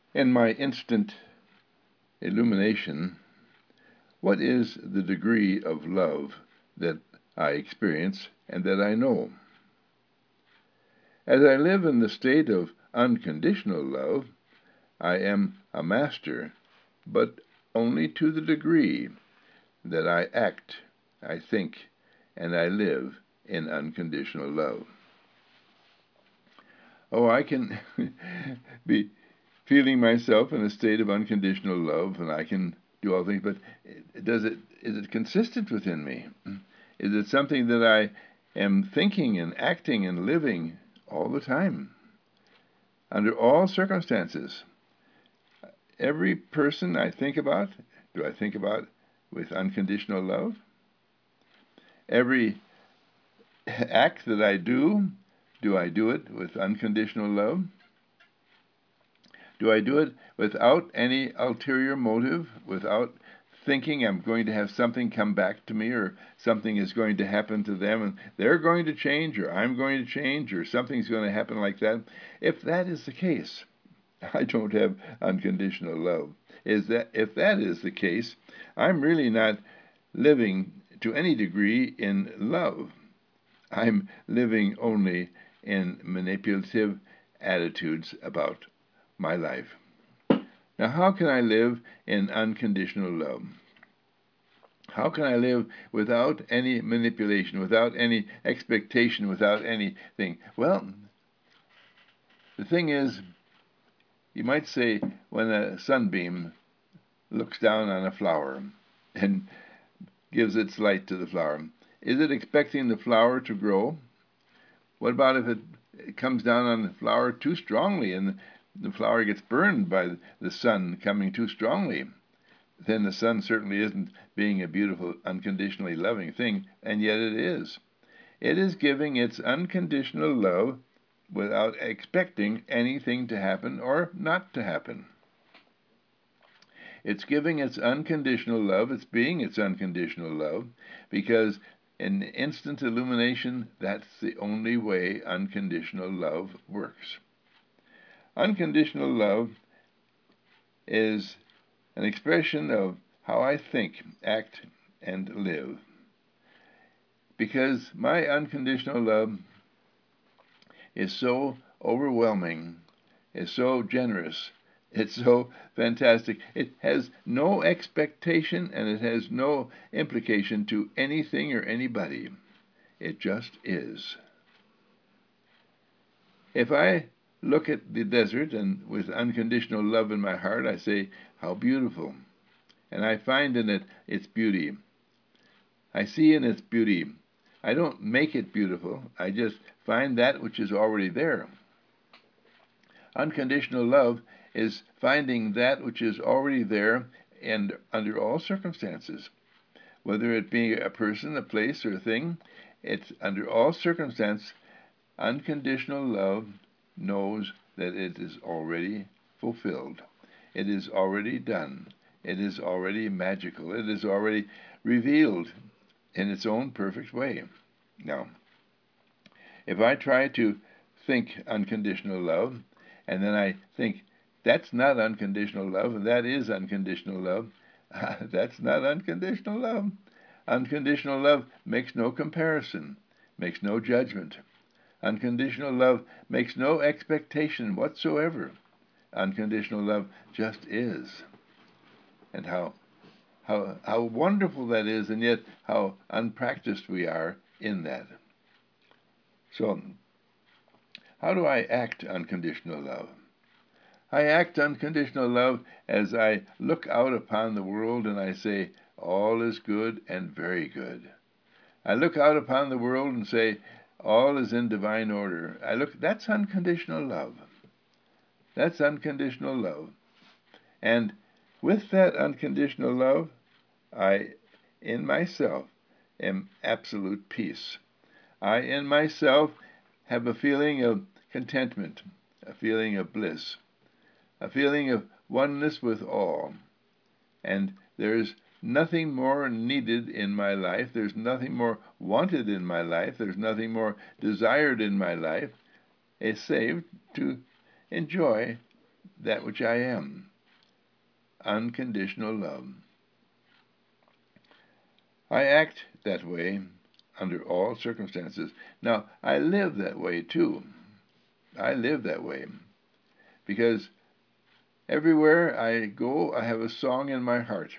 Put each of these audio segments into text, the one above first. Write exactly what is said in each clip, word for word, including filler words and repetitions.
In my instant illumination, what is the degree of love that I experience and that I know? As I live in the state of unconditional love, I am a master, but only to the degree that I act, I think, and I live in unconditional love. Oh, I can be feeling myself in a state of unconditional love, and I can do all things, but does it, is it consistent within me? Is it something that I am thinking and acting and living all the time, under all circumstances? Every person I think about, do I think about with unconditional love? Every act that I do, do I do it with unconditional love? Do I do it without any ulterior motive, without thinking I'm going to have something come back to me, or something is going to happen to them and they're going to change, or I'm going to change, or something's going to happen like that? If that is the case, I don't have unconditional love. Is that if that is the case, I'm really not living to any degree in love. I'm living only in manipulative attitudes about my life. Now, how can I live in unconditional love? How can I live without any manipulation, without any expectation, without anything? Well, the thing is, you might say when a sunbeam looks down on a flower and gives its light to the flower, is it expecting the flower to grow? What about if it comes down on the flower too strongly and the flower gets burned by the sun coming too strongly? Then the sun certainly isn't being a beautiful, unconditionally loving thing, and yet it is. It is giving its unconditional love without expecting anything to happen or not to happen. It's giving its unconditional love, it's being its unconditional love, because in instant illumination, that's the only way unconditional love works. Unconditional love is an expression of how I think, act, and live. Because my unconditional love is so overwhelming, is so generous, it's so fantastic. It has no expectation and it has no implication to anything or anybody. It just is. If I look at the desert and with unconditional love in my heart, I say, how beautiful. And I find in it its beauty. I see in its beauty. I don't make it beautiful. I just find that which is already there. Unconditional love is finding that which is already there and under all circumstances. Whether it be a person, a place, or a thing, it's under all circumstances. Unconditional love knows that it is already fulfilled. It is already done. It is already magical. It is already revealed in its own perfect way. Now, if I try to think unconditional love, and then I think that's not unconditional love, and that is unconditional love, that's not unconditional love. Unconditional love makes no comparison, makes no judgment. Unconditional love makes no expectation whatsoever. Unconditional love just is. And how how how wonderful that is, and yet how unpracticed we are in that. So, how do I act unconditional love? I act unconditional love as I look out upon the world and I say, all is good and very good. I look out upon the world and say, all is in divine order. I look, that's unconditional love. That's unconditional love. And with that unconditional love, I, in myself, am absolute peace. I, in myself, have a feeling of contentment, a feeling of bliss, a feeling of oneness with all. And there's nothing more needed in my life. There's nothing more wanted in my life. There's nothing more desired in my life, save to enjoy that which I am, unconditional love. I act that way under all circumstances. Now, I live that way too. I live that way because everywhere I go, I have a song in my heart.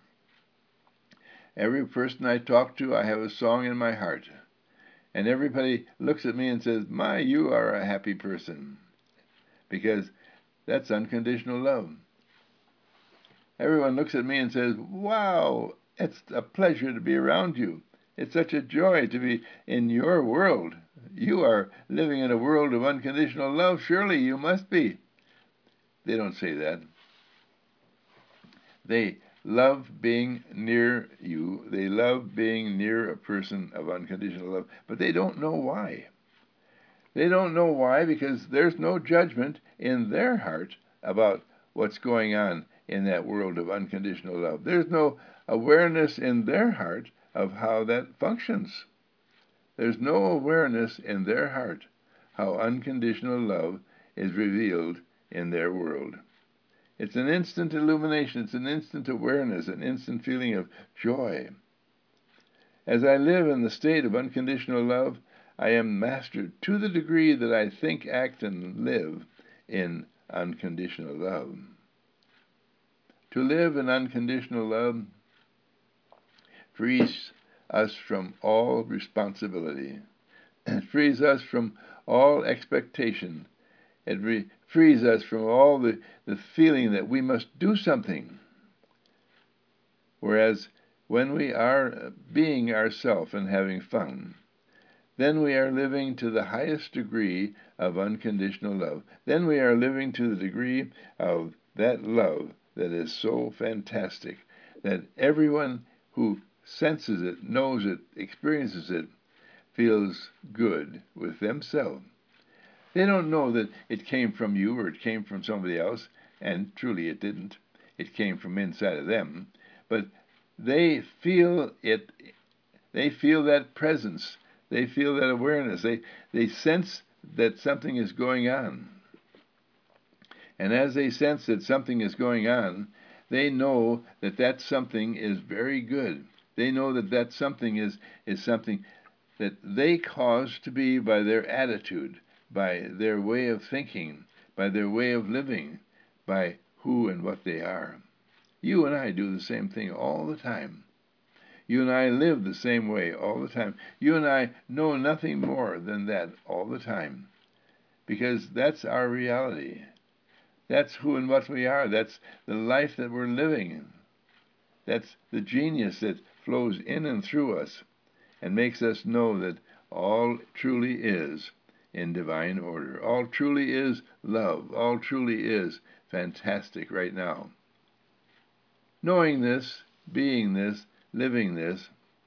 Every person I talk to, I have a song in my heart. And everybody looks at me and says, "My, you are a happy person," because that's unconditional love. Everyone looks at me and says, "Wow, it's a pleasure to be around you. It's such a joy to be in your world. You are living in a world of unconditional love. Surely you must be." They don't say that. They love being near you. They love being near a person of unconditional love, but they don't know why. They don't know why because there's no judgment in their heart about what's going on in that world of unconditional love. There's no awareness in their heart of how that functions. There's no awareness in their heart how unconditional love is revealed in their world. It's an instant illumination, it's an instant awareness, an instant feeling of joy. As I live in the state of unconditional love, I am mastered to the degree that I think, act, and live in unconditional love. To live in unconditional love frees us from all responsibility. It frees us from all expectation. It re- frees us from all the, the feeling that we must do something. Whereas when we are being ourselves and having fun, then we are living to the highest degree of unconditional love. Then we are living to the degree of that love that is so fantastic that everyone who senses it, knows it, experiences it, feels good with themselves. They don't know that it came from you or it came from somebody else, and truly it didn't. It came from inside of them. But they feel it, they feel that presence. They feel that awareness. They, they sense that something is going on. And as they sense that something is going on, they know that that something is very good. They know that that something is, is something that they caused to be by their attitude, by their way of thinking, by their way of living, by who and what they are. You and I do the same thing all the time. You and I live the same way all the time. You and I know nothing more than that all the time, because that's our reality. That's who and what we are. That's the life that we're living. That's the genius that flows in and through us and makes us know that all truly is in divine order. All truly is love. All truly is fantastic right now. Knowing this, being this, living this,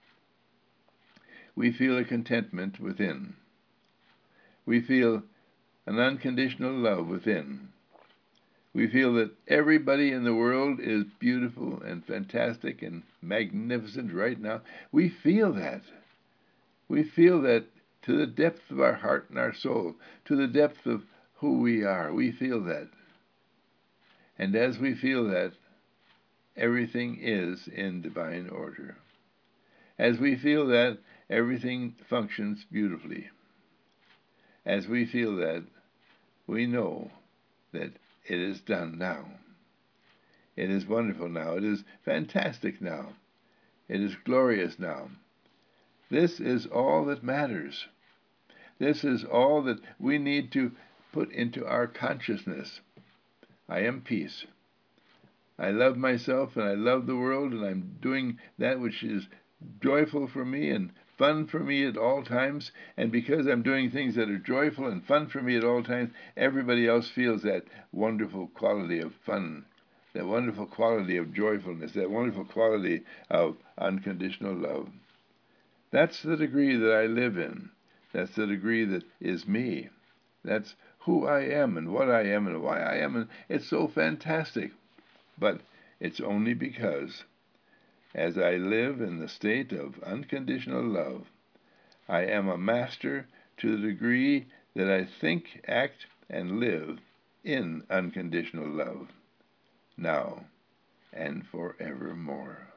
we feel a contentment within. We feel an unconditional love within. We feel that everybody in the world is beautiful and fantastic and magnificent right now. We feel that. We feel that to the depth of our heart and our soul, to the depth of who we are. We feel that. And as we feel that, everything is in divine order. As we feel that, everything functions beautifully. As we feel that, we know that it is done now. It is wonderful now. It is fantastic now. It is glorious now. This is all that matters. This is all that we need to put into our consciousness. I am peace. I love myself and I love the world, and I'm doing that which is joyful for me and fun for me at all times. And because I'm doing things that are joyful and fun for me at all times, everybody else feels that wonderful quality of fun, that wonderful quality of joyfulness, that wonderful quality of unconditional love. That's the degree that I live in. That's the degree that is me. That's who I am and what I am and why I am. And it's so fantastic. But it's only because, as I live in the state of unconditional love, I am a master to the degree that I think, act, and live in unconditional love, now and forevermore.